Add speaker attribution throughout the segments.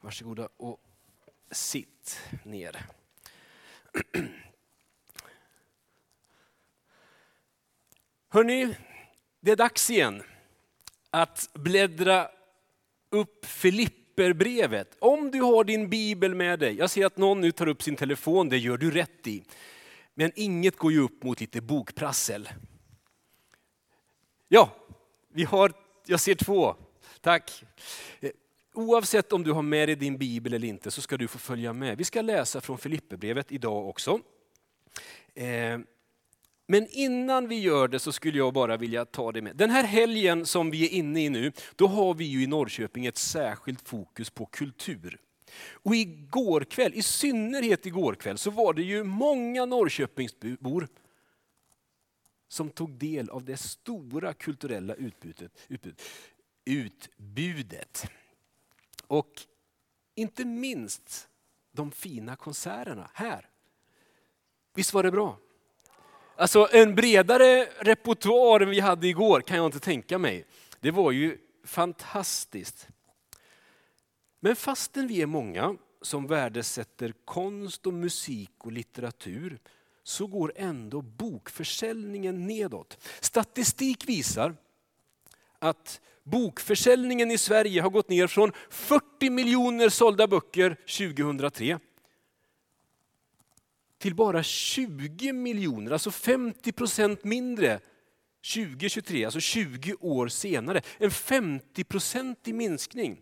Speaker 1: Varsågoda och sitt ner. Hörrni, det är dags igen att bläddra upp Filipperbrevet. Om du har din bibel med dig. Jag ser att någon nu tar upp sin telefon, det gör du rätt i. Men inget går ju upp mot lite bokprassel. Ja, jag ser två. Tack. Oavsett om du har med dig din bibel eller inte så ska du få följa med. Vi ska läsa från Filipperbrevet idag också. Men innan vi gör det så skulle jag bara vilja ta det med. Den här helgen som vi är inne i nu, då har vi ju i Norrköping ett särskilt fokus på kultur. Och igår kväll, i synnerhet igår kväll, så var det ju många Norrköpingsbor som tog del av det stora kulturella utbudet. Och inte minst de fina konserterna här. Visst var det bra? Alltså en bredare repertoar än vi hade igår kan jag inte tänka mig. Det var ju fantastiskt. Men fastän vi är många som värdesätter konst och musik och litteratur så går ändå bokförsäljningen nedåt. Statistik visar att bokförsäljningen i Sverige har gått ner från 40 miljoner sålda böcker 2003 till bara 20 miljoner, alltså 50% mindre 2023, alltså 20 år senare. En 50% minskning.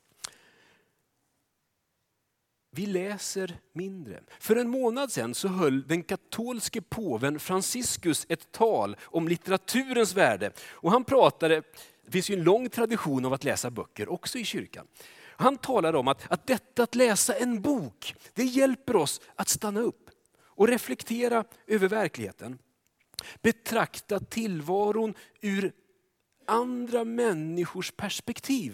Speaker 1: Vi läser mindre. För en månad sedan så höll den katolske påven Franciscus ett tal om litteraturens värde. Och han pratade, det finns ju en lång tradition av att läsa böcker också i kyrkan. Han talade om att detta att läsa en bok, det hjälper oss att stanna upp och reflektera över verkligheten. Betrakta tillvaron ur andra människors perspektiv.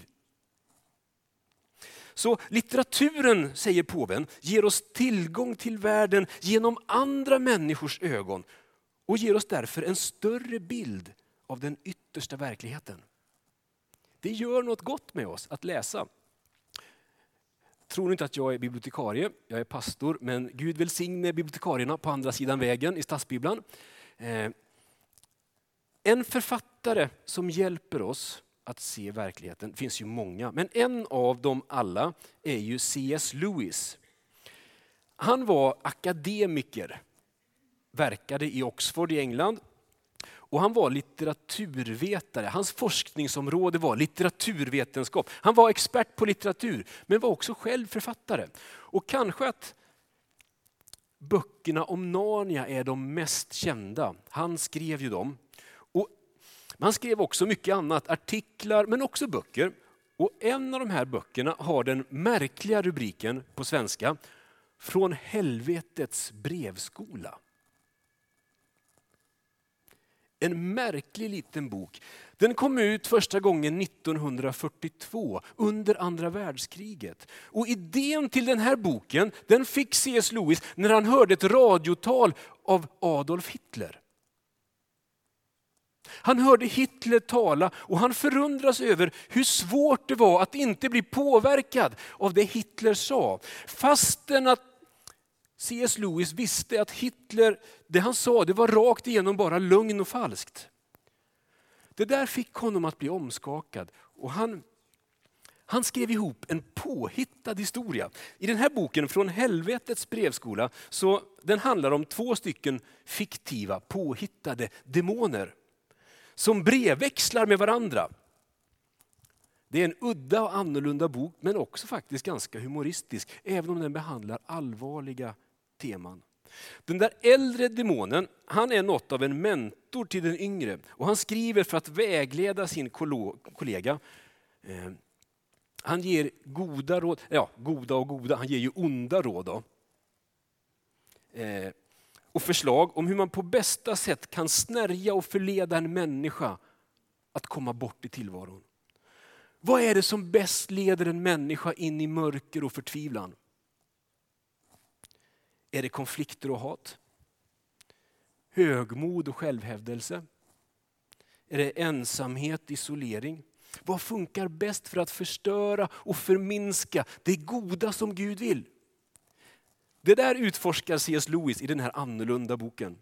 Speaker 1: Så litteraturen, säger påven, ger oss tillgång till världen genom andra människors ögon och ger oss därför en större bild av den yttersta verkligheten. Det gör något gott med oss att läsa. Tror inte att jag är bibliotekarie, jag är pastor, men Gud välsigne bibliotekarierna på andra sidan vägen i stadsbibeln. En författare som hjälper oss att se verkligheten, det finns ju många, men en av dem alla är ju C.S. Lewis. Han var akademiker, verkade i Oxford i England och han var litteraturvetare. Hans forskningsområde var litteraturvetenskap. Han var expert på litteratur men var också själv författare. Och kanske att böckerna om Narnia är de mest kända. Han skrev ju dem. Han skrev också mycket annat, artiklar men också böcker. Och en av de här böckerna har den märkliga rubriken på svenska: Från helvetets brevskola. En märklig liten bok. Den kom ut första gången 1942 under andra världskriget. Och idén till den här boken, den fick C.S. Lewis när han hörde ett radiotal av Adolf Hitler. Han hörde Hitler tala och han förundras över hur svårt det var att inte bli påverkad av det Hitler sa. Fastän att C.S. Lewis visste att Hitler, det han sa, det var rakt igenom bara lögn och falskt. Det där fick honom att bli omskakad och han skrev ihop en påhittad historia. I den här boken Från helvetets brevskola, så den handlar om 2 stycken fiktiva, påhittade demoner som brevväxlar med varandra. Det är en udda och annorlunda bok men också faktiskt ganska humoristisk, även om den behandlar allvarliga teman. Den där äldre demonen, han är något av en mentor till den yngre och han skriver för att vägleda sin kollega. Han ger goda råd, goda och goda, han ger ju onda råd då. Och förslag om hur man på bästa sätt kan snärja och förleda en människa att komma bort i tillvaron. Vad är det som bäst leder en människa in i mörker och förtvivlan? Är det konflikter och hat? Högmod och självhävdelse? Är det ensamhet, isolering? Vad funkar bäst för att förstöra och förminska det goda som Gud vill? Det där utforskar C.S. Lewis i den här annorlunda boken.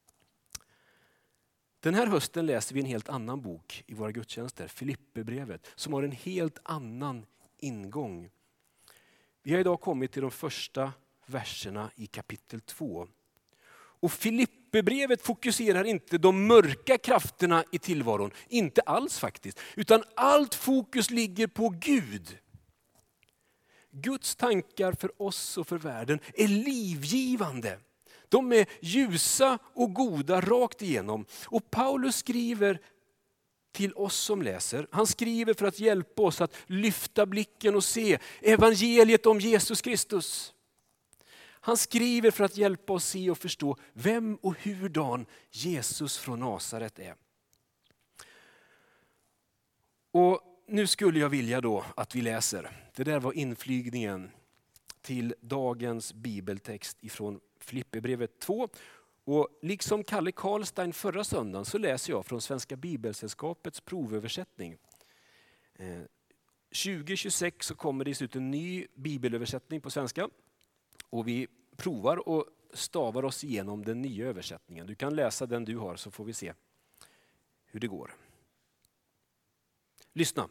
Speaker 1: Den här hösten läser vi en helt annan bok i våra gudstjänster, Filipperbrevet, som har en helt annan ingång. Vi har idag kommit till de första verserna i kapitel 2. Och Filipperbrevet fokuserar inte de mörka krafterna i tillvaron, inte alls faktiskt, utan allt fokus ligger på Gud. Guds tankar för oss och för världen är livgivande. De är ljusa och goda rakt igenom. Och Paulus skriver till oss som läser. Han skriver för att hjälpa oss att lyfta blicken och se evangeliet om Jesus Kristus. Han skriver för att hjälpa oss se och förstå vem och hurdan Jesus från Nasaret är. Och nu skulle jag vilja då att vi läser. Det där var inflygningen till dagens bibeltext ifrån Filipperbrevet 2. Och liksom Kalle Karlstein förra söndagen så läser jag från Svenska Bibelsällskapets provöversättning. 2026 så kommer det ut en ny bibelöversättning på svenska. Och vi provar och stavar oss igenom den nya översättningen. Du kan läsa den du har så får vi se hur det går. Lyssna.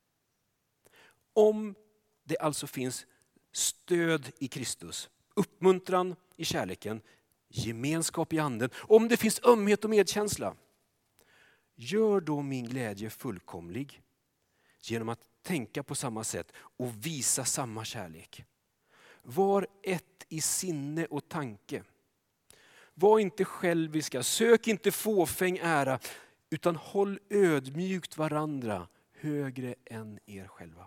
Speaker 1: Om det alltså finns stöd i Kristus, uppmuntran i kärleken, gemenskap i anden, om det finns ömhet och medkänsla, gör då min glädje fullkomlig genom att tänka på samma sätt och visa samma kärlek. Var ett i sinne och tanke. Var inte själviska, sök inte fåfäng ära, utan håll ödmjukt varandra högre än er själva.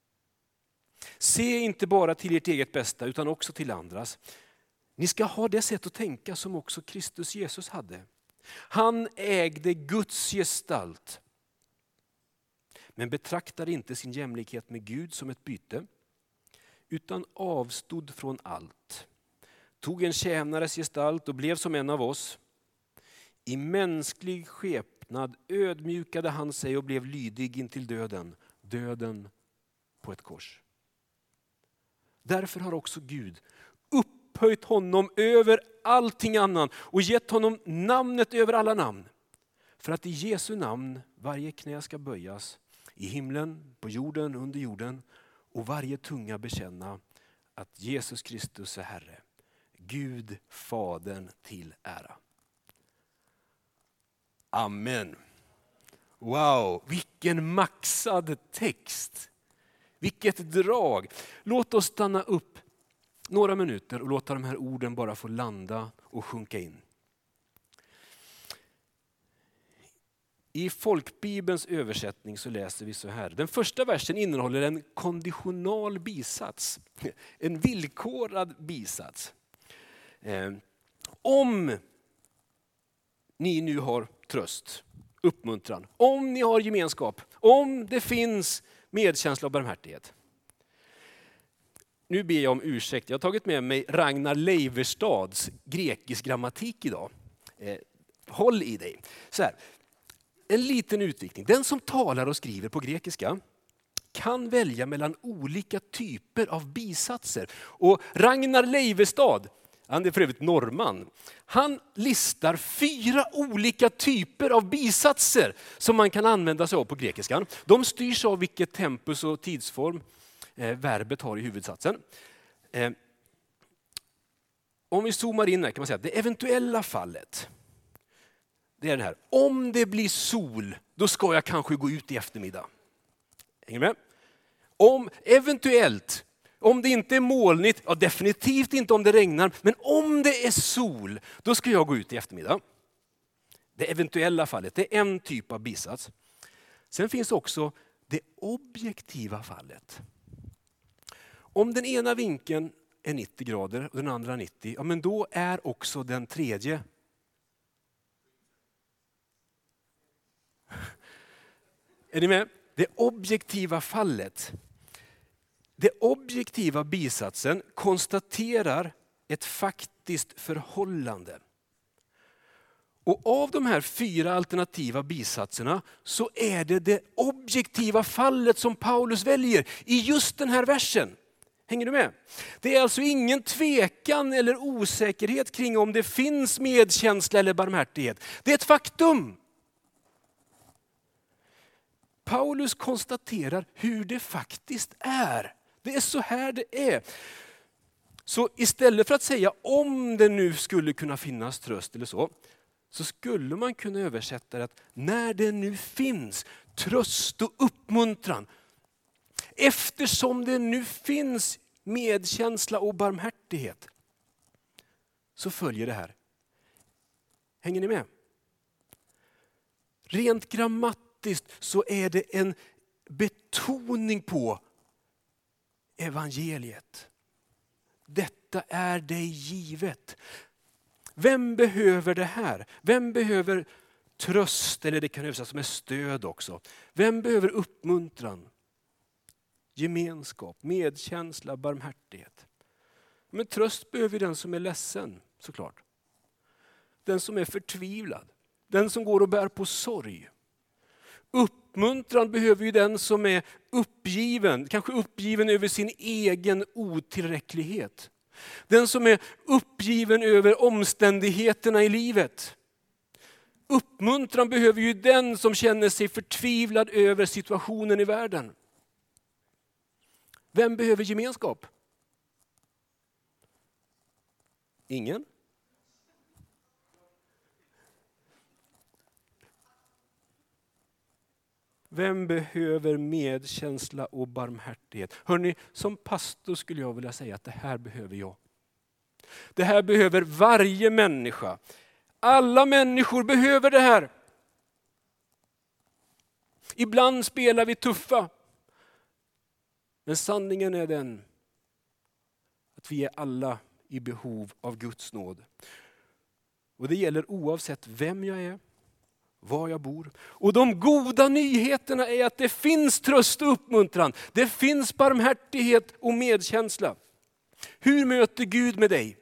Speaker 1: Se inte bara till ert eget bästa utan också till andras. Ni ska ha det sätt att tänka som också Kristus Jesus hade. Han ägde Guds gestalt, men betraktade inte sin jämlikhet med Gud som ett byte, utan avstod från allt. Tog en tjänares gestalt och blev som en av oss. I mänsklig skepnad ödmjukade han sig och blev lydig intill döden. Döden på ett kors. Därför har också Gud upphöjt honom över allting annat och gett honom namnet över alla namn. För att i Jesu namn varje knä ska böjas, i himlen, på jorden, under jorden, och varje tunga bekänna att Jesus Kristus är Herre. Gud Fadern till ära. Amen. Wow, vilken maxad text. Vilket drag. Låt oss stanna upp några minuter och låta de här orden bara få landa och sjunka in. I folkbibelns översättning så läser vi så här. Den första versen innehåller en konditional bisats. En villkorad bisats. Om ni nu har tröst, uppmuntran, om ni har gemenskap, om det finns medkänsla och barmhärtighet. Nu ber jag om ursäkt. Jag har tagit med mig Ragnar Leiverstads grekisk grammatik idag. Håll i dig. Så här. En liten utvikning. Den som talar och skriver på grekiska kan välja mellan olika typer av bisatser. Och Ragnar Leiverstad, han är för övrigt norrman, han listar 4 olika typer av bisatser som man kan använda sig av på grekiskan. De styrs av vilket tempus och tidsform verbet har i huvudsatsen. Om vi zoomar in här kan man säga att det eventuella fallet, det är den här. Om det blir sol, då ska jag kanske gå ut i eftermiddag. Hänger med? Om eventuellt, om det inte är molnigt, ja, definitivt inte om det regnar, men om det är sol, då ska jag gå ut i eftermiddag. Det eventuella fallet, det är en typ av bisats. Sen finns också det objektiva fallet. Om den ena vinkeln är 90 grader och den andra 90, ja, men då är också den tredje. Är ni med? Det objektiva fallet. Det objektiva bisatsen konstaterar ett faktiskt förhållande. Och av de här 4 alternativa bisatserna så är det objektiva fallet som Paulus väljer i just den här versen. Hänger du med? Det är alltså ingen tvekan eller osäkerhet kring om det finns medkänsla eller barmhärtighet. Det är ett faktum. Paulus konstaterar hur det faktiskt är. Det är så här det är. Så istället för att säga om det nu skulle kunna finnas tröst eller så skulle man kunna översätta det att när det nu finns tröst och uppmuntran, eftersom det nu finns medkänsla och barmhärtighet, så följer det här. Hänger ni med? Rent grammatiskt så är det en betoning på evangeliet. Detta är dig givet. Vem behöver det här? Vem behöver tröst, eller det kan översättas med stöd också. Vem behöver uppmuntran? Gemenskap, medkänsla, barmhärtighet. Men tröst behöver den som är ledsen, såklart. Den som är förtvivlad. Den som går och bär på sorg. Uppmuntran behöver ju den som är uppgiven, kanske uppgiven över sin egen otillräcklighet. Den som är uppgiven över omständigheterna i livet. Uppmuntran behöver ju den som känner sig förtvivlad över situationen i världen. Vem behöver gemenskap? Ingen? Vem behöver medkänsla och barmhärtighet? Hörrni, som pastor skulle jag vilja säga att det här behöver jag. Det här behöver varje människa. Alla människor behöver det här. Ibland spelar vi tuffa. Men sanningen är den att vi är alla i behov av Guds nåd. Och det gäller oavsett vem jag är, var jag bor. Och de goda nyheterna är att det finns tröst och uppmuntran. Det finns barmhärtighet och medkänsla. Hur möter Gud med dig?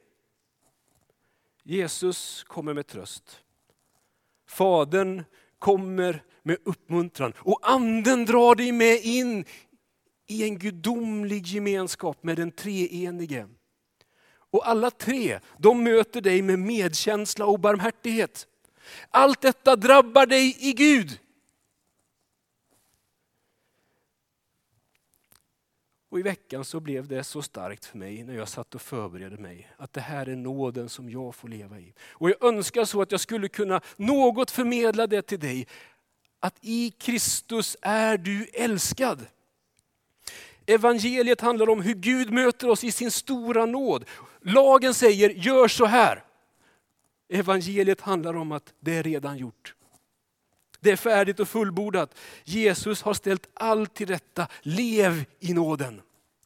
Speaker 1: Jesus kommer med tröst. Fadern kommer med uppmuntran. Och anden drar dig med in i en gudomlig gemenskap med den treenige. Och alla 3, de möter dig med medkänsla och barmhärtighet. Allt detta drabbar dig i Gud. Och i veckan så blev det så starkt för mig när jag satt och förberedde mig. Att det här är nåden som jag får leva i. Och jag önskar så att jag skulle kunna något förmedla det till dig. Att i Kristus är du älskad. Evangeliet handlar om hur Gud möter oss i sin stora nåd. Lagen säger, gör så här. Evangeliet handlar om att det är redan gjort. Det är färdigt och fullbordat. Jesus har ställt allt till rätta. Lev i nåden.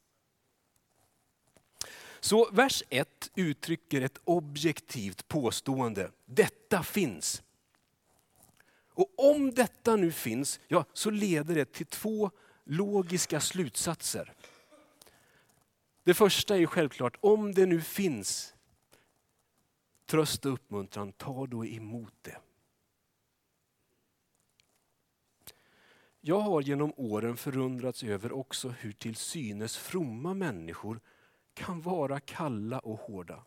Speaker 1: Så vers 1 uttrycker ett objektivt påstående. Detta finns. Och om detta nu finns, ja, så leder det till 2 logiska slutsatser. Det första är ju självklart, om det nu finns tröst och uppmuntran, ta då emot det. Jag har genom åren förundrats över också hur till synes fromma människor kan vara kalla och hårda.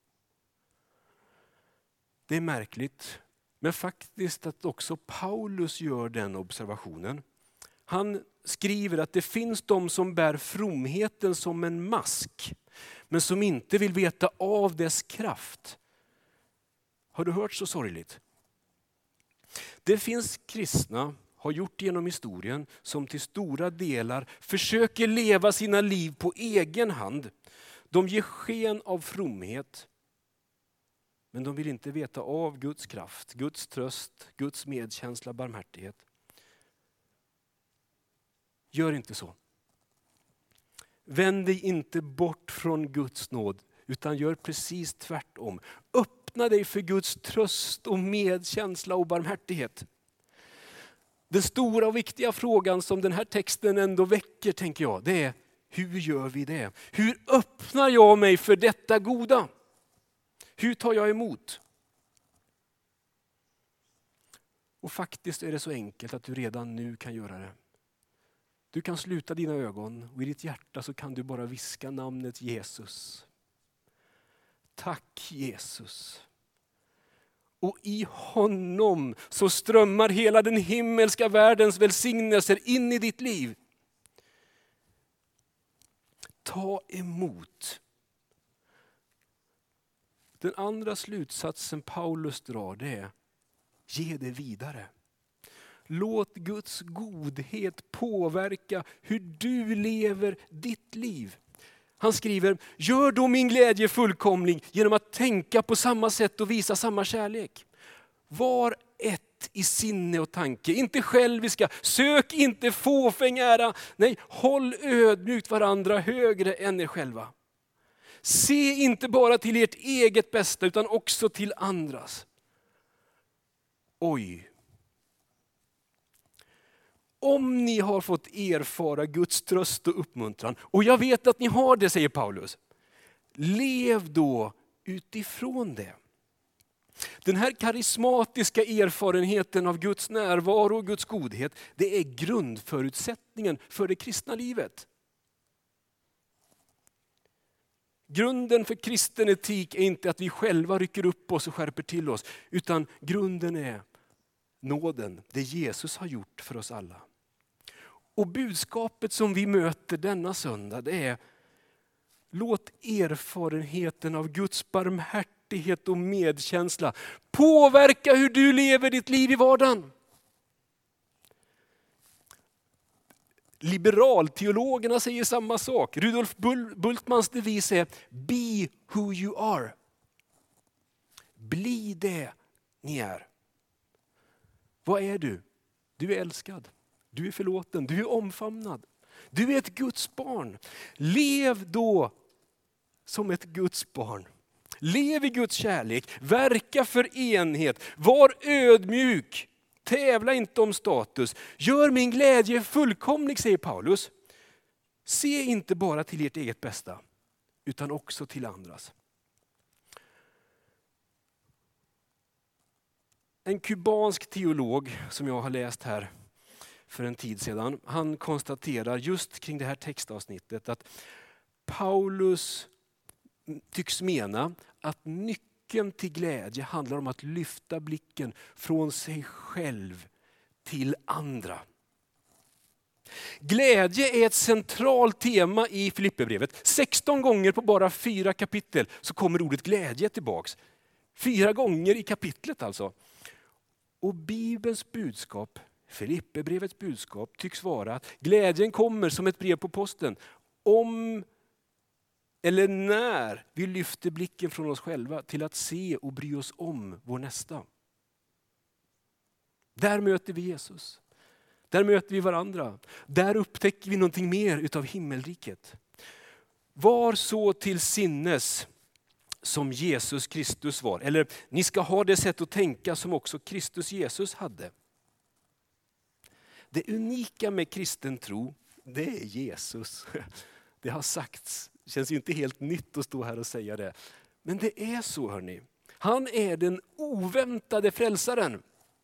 Speaker 1: Det är märkligt, men faktiskt att också Paulus gör den observationen. Han skriver att det finns de som bär fromheten som en mask, men som inte vill veta av dess kraft. Har du hört så sorgligt? Det finns kristna, har gjort genom historien, som till stora delar försöker leva sina liv på egen hand. De ger sken av fromhet, men de vill inte veta av Guds kraft, Guds tröst, Guds medkänsla, barmhärtighet. Gör inte så. Vänd dig inte bort från Guds nåd, utan gör precis tvärtom. Öppna dig för Guds tröst och medkänsla och barmhärtighet. Den stora och viktiga frågan som den här texten ändå väcker, tänker jag, det är: hur gör vi det? Hur öppnar jag mig för detta goda? Hur tar jag emot? Och faktiskt är det så enkelt att du redan nu kan göra det. Du kan sluta dina ögon och i ditt hjärta så kan du bara viska namnet Jesus. Tack Jesus. Och i honom så strömmar hela den himmelska världens välsignelser in i ditt liv. Ta emot. Den andra slutsatsen Paulus drar, det är: ge det vidare. Låt Guds godhet påverka hur du lever ditt liv. Han skriver: gör då min glädje fullkomlig genom att tänka på samma sätt och visa samma kärlek. Var ett i sinne och tanke, inte själviska, sök inte fåfäng ära. Nej, håll ödmjukt varandra högre än er själva. Se inte bara till ert eget bästa utan också till andras. Oj. Om ni har fått erfara Guds tröst och uppmuntran, och jag vet att ni har det, säger Paulus, lev då utifrån det. Den här karismatiska erfarenheten av Guds närvaro och Guds godhet, det är grundförutsättningen för det kristna livet. Grunden för kristen etik är inte att vi själva rycker upp oss och skärper till oss, utan grunden är nåden, det Jesus har gjort för oss alla. Och budskapet som vi möter denna söndag, det är: låt erfarenheten av Guds barmhärtighet och medkänsla påverka hur du lever ditt liv i vardagen. Liberalteologerna säger samma sak. Rudolf Bultmanns devis är: be who you are. Bli det ni är. Vad är du? Du är älskad. Du är förlåten. Du är omfamnad. Du är ett Guds barn. Lev då som ett Guds barn. Lev i Guds kärlek. Verka för enhet. Var ödmjuk. Tävla inte om status. Gör min glädje fullkomlig, säger Paulus. Se inte bara till ert eget bästa, utan också till andras. En kubansk teolog som jag har läst här för en tid sedan, han konstaterar just kring det här textavsnittet att Paulus tycks mena att nyckeln till glädje handlar om att lyfta blicken från sig själv till andra. Glädje är ett centralt tema i Filipperbrevet. 16 gånger på bara 4 kapitel så kommer ordet glädje tillbaks. 4 gånger i kapitlet alltså. Och Bibelns budskap, Filipperbrevets budskap, tycks vara att glädjen kommer som ett brev på posten om eller när vi lyfter blicken från oss själva till att se och bry oss om vår nästa. Där möter vi Jesus. Där möter vi varandra. Där upptäcker vi någonting mer utav himmelriket. Var så till sinnes som Jesus Kristus var. Eller ni ska ha det sätt att tänka som också Kristus Jesus hade. Det unika med kristen tro, det är Jesus. Det har sagts. Det känns ju inte helt nytt att stå här och säga det. Men det är så, hörni. Han är den oväntade frälsaren.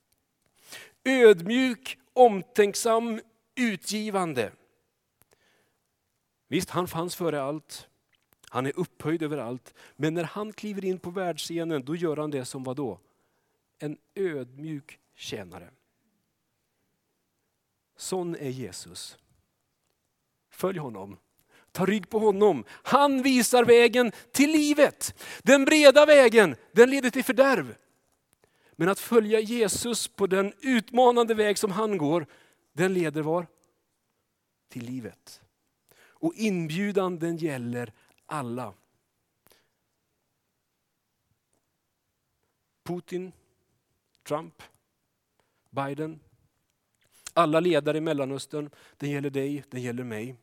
Speaker 1: Ödmjuk, omtänksam, utgivande. Visst, han fanns före allt. Han är upphöjd över allt. Men när han kliver in på världsscenen, då gör han det som var då? En ödmjuk tjänare. Sån är Jesus. Följ honom. Ta rygg på honom. Han visar vägen till livet. Den breda vägen, den leder till fördärv. Men att följa Jesus på den utmanande väg som han går, den leder var? Till livet. Och inbjudan, den gäller alla. Putin, Trump, Biden, alla ledare i Mellanöstern, den gäller dig, den gäller mig.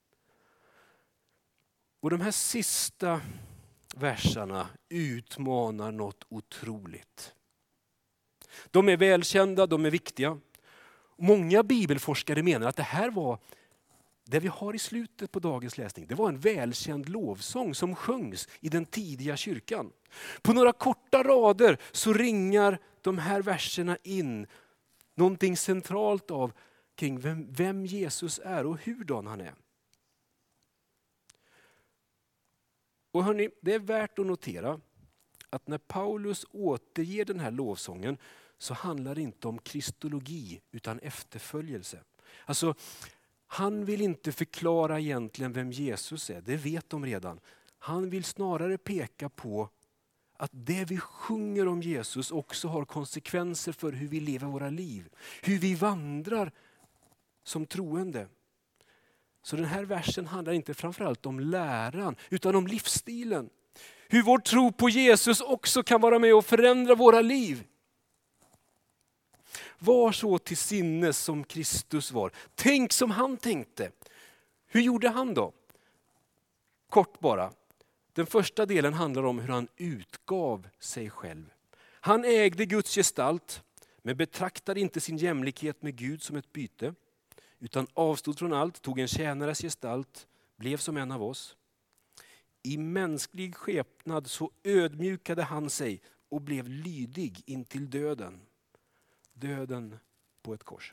Speaker 1: Och de här sista verserna utmanar något otroligt. De är välkända, de är viktiga. Många bibelforskare menar att det här var, det vi har i slutet på dagens läsning, det var en välkänd lovsång som sjöngs i den tidiga kyrkan. På några korta rader så ringar de här verserna in någonting centralt av kring vem Jesus är och hurdan han är. Och hörni, det är värt att notera att när Paulus återger den här lovsången så handlar det inte om kristologi utan efterföljelse. Alltså, han vill inte förklara egentligen vem Jesus är, det vet de redan. Han vill snarare peka på att det vi sjunger om Jesus också har konsekvenser för hur vi lever våra liv. Hur vi vandrar som troende. Så den här versen handlar inte framförallt om läran utan om livsstilen. Hur vår tro på Jesus också kan vara med och förändra våra liv. Var så till sinnes som Kristus var. Tänk som han tänkte. Hur gjorde han då? Kort bara. Den första delen handlar om hur han utgav sig själv. Han ägde Guds gestalt, men betraktade inte sin jämlikhet med Gud som ett byte, utan avstod från allt, tog en tjänares gestalt, blev som en av oss. I mänsklig skepnad så ödmjukade han sig och blev lydig intill döden. Döden på ett kors.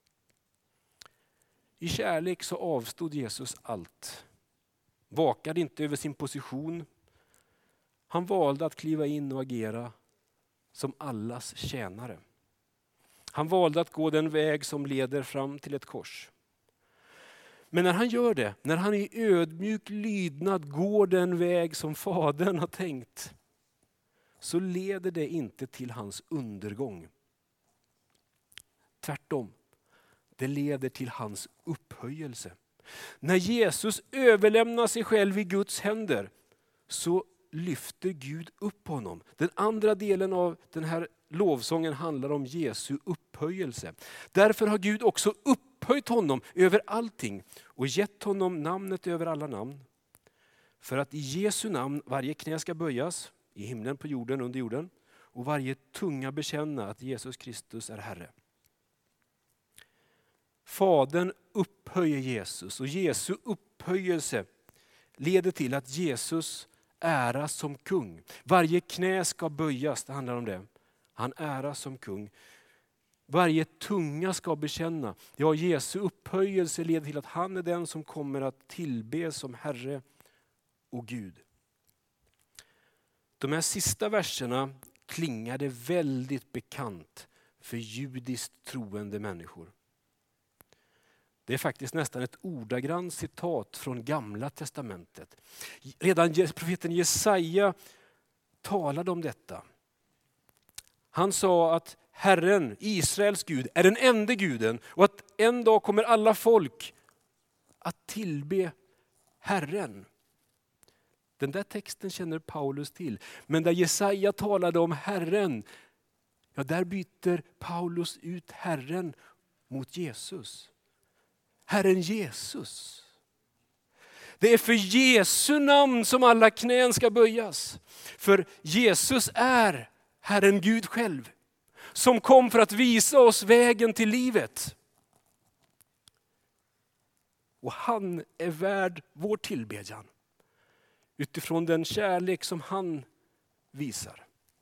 Speaker 1: I kärlek så avstod Jesus allt. Vakade inte över sin position. Han valde att kliva in och agera som allas tjänare. Han valde att gå den väg som leder fram till ett kors. Men när han gör det, när han i ödmjuk lydnad går den väg som Fadern har tänkt, så leder det inte till hans undergång. Tvärtom, det leder till hans upphöjelse. När Jesus överlämnar sig själv i Guds händer så lyfter Gud upp honom. Den andra delen av den här lovsången handlar om Jesu upphöjelse. Därför har Gud också upphöjt honom över allting och gett honom namnet över alla namn. För att i Jesu namn varje knä ska böjas, i himlen, på jorden, under jorden, och varje tunga bekänna att Jesus Kristus är Herre. Fadern upphöjer Jesus och Jesu upphöjelse leder till att Jesus äras som kung. Varje knä ska böjas, det handlar om det. Han äras som kung. Varje tunga ska bekänna. Ja, Jesu upphöjelse leder till att han är den som kommer att tillbe som Herre och Gud. De här sista verserna klingade väldigt bekant för judiskt troende människor. Det är faktiskt nästan ett ordagrant citat från Gamla testamentet. Redan profeten Jesaja talade om detta. Han sa att Herren, Israels Gud, är den enda guden och att en dag kommer alla folk att tillbe Herren. Den där texten känner Paulus till. Men där Jesaja talade om Herren, ja, där byter Paulus ut Herren mot Jesus. Herren Jesus. Det är för Jesu namn som alla knän ska böjas. För Jesus är Herren Gud själv, som kom för att visa oss vägen till livet. Och han är värd vår tillbedjan utifrån den kärlek som han visar.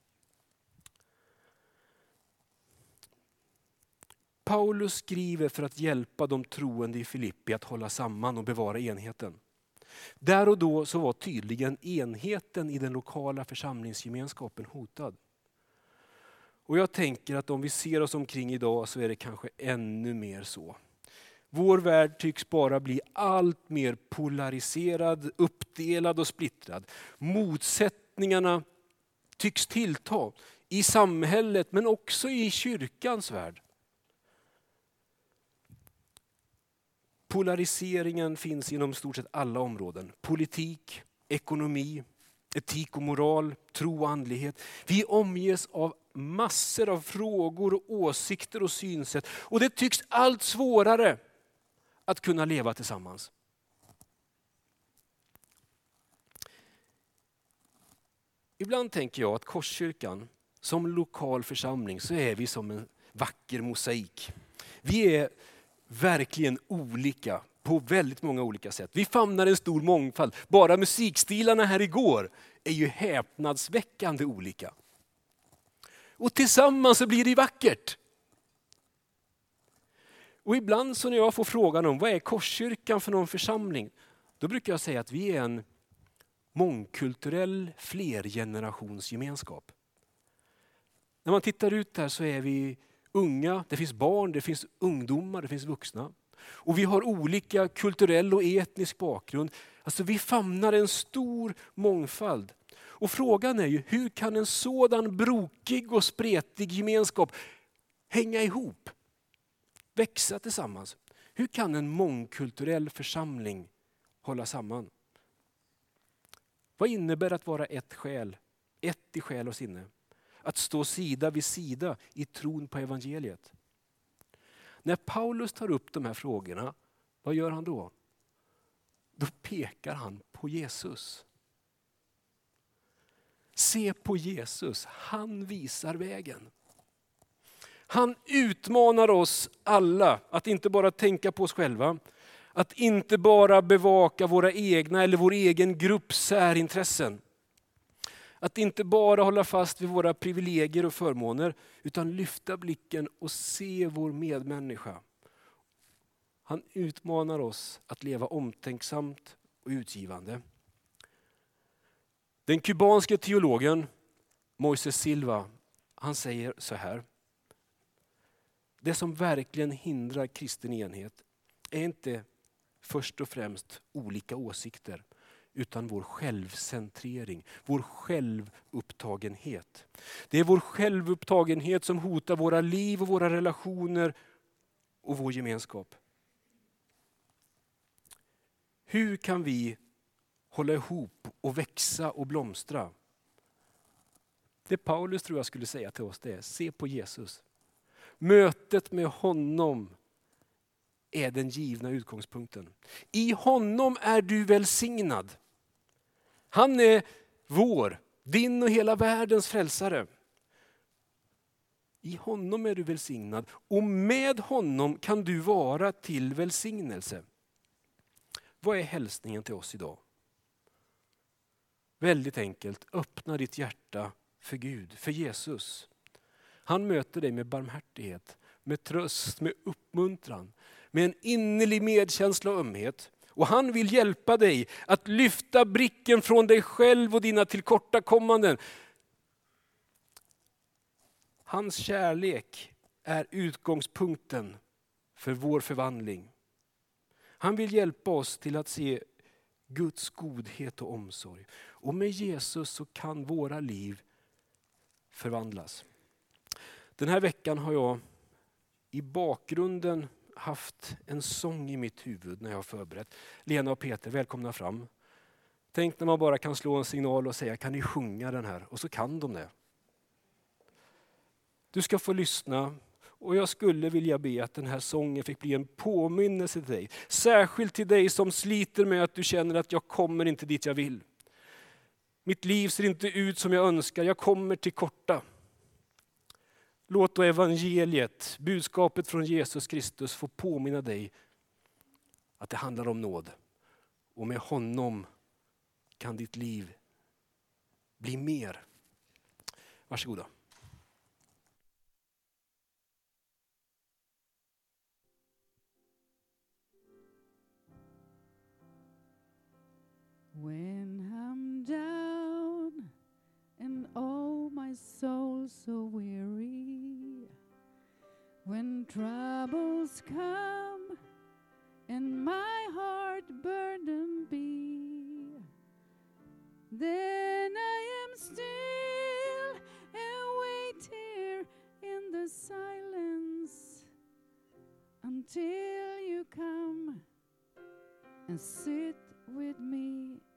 Speaker 1: Paulus skriver för att hjälpa de troende i Filippi att hålla samman och bevara enheten. Där och då så var tydligen enheten i den lokala församlingsgemenskapen hotad. Och jag tänker att om vi ser oss omkring idag så är det kanske ännu mer så. Vår värld tycks bara bli allt mer polariserad, uppdelad och splittrad. Motsättningarna tycks tillta i samhället men också i kyrkans värld. Polariseringen finns inom stort sett alla områden. Politik, ekonomi, etik och moral, tro och andlighet. Vi omges av massor av frågor och åsikter och synsätt. Och det tycks allt svårare att kunna leva tillsammans. Ibland tänker jag att Korskyrkan som lokal församling så är vi som en vacker mosaik. Vi är verkligen olika på väldigt många olika sätt. Vi famnar en stor mångfald. Bara musikstilarna här igår är ju häpnadsväckande olika. Och tillsammans så blir det vackert. Och ibland så när jag får frågan om vad är Korskyrkan för någon församling, då brukar jag säga att vi är en mångkulturell flergenerationsgemenskap. När man tittar ut där så är vi unga, det finns barn, det finns ungdomar, det finns vuxna. Och vi har olika kulturell och etnisk bakgrund. Alltså vi famnar en stor mångfald. Och frågan är ju, hur kan en sådan brokig och spretig gemenskap hänga ihop? Växa tillsammans. Hur kan en mångkulturell församling hålla samman? Vad innebär att vara ett i själ och sinne? Att stå sida vid sida i tron på evangeliet. När Paulus tar upp de här frågorna, vad gör han då? Då pekar han på Jesus. Se på Jesus, han visar vägen. Han utmanar oss alla att inte bara tänka på oss själva, att inte bara bevaka våra egna eller vår egen grupps särintressen. Att inte bara hålla fast vid våra privilegier och förmåner, utan lyfta blicken och se vår medmänniska. Han utmanar oss att leva omtänksamt och utgivande. Den kubanske teologen Moises Silva, han säger så här: det som verkligen hindrar kristen enhet är inte först och främst olika åsikter, utan vår självcentrering, vår självupptagenhet. Det är vår självupptagenhet som hotar våra liv och våra relationer och vår gemenskap. Hur kan vi hålla ihop och växa och blomstra? Det Paulus tror jag skulle säga till oss, det är: se på Jesus. Mötet med honom är den givna utgångspunkten. I honom är du välsignad. Han är vår, din och hela världens frälsare. I honom är du välsignad och med honom kan du vara till välsignelse. Vad är hälsningen till oss idag? Väldigt enkelt, öppna ditt hjärta för Gud, för Jesus. Han möter dig med barmhärtighet, med tröst, med uppmuntran, med en innerlig medkänsla och ömhet. Och han vill hjälpa dig att lyfta blicken från dig själv och dina tillkortakommanden. Hans kärlek är utgångspunkten för vår förvandling. Han vill hjälpa oss till att se Guds godhet och omsorg. Och med Jesus så kan våra liv förvandlas. Den här veckan har jag i bakgrunden haft en sång i mitt huvud när jag har förberett. Lena och Peter, välkomna fram. Tänk när man bara kan slå en signal och säga: kan ni sjunga den här? Och så kan de det. Du ska få lyssna och jag skulle vilja be att den här sången fick bli en påminnelse till dig. Särskilt till dig som sliter med att du känner att jag kommer inte dit jag vill. Mitt liv ser inte ut som jag önskar, jag kommer till korta. Låt då evangeliet, budskapet från Jesus Kristus, få påminna dig att det handlar om nåd. Och med honom kan ditt liv bli mer. Varsågoda.
Speaker 2: When I'm down and oh my soul so weary, when troubles come and my heart burdened be, then I am still and wait here in the silence until you come and sit with me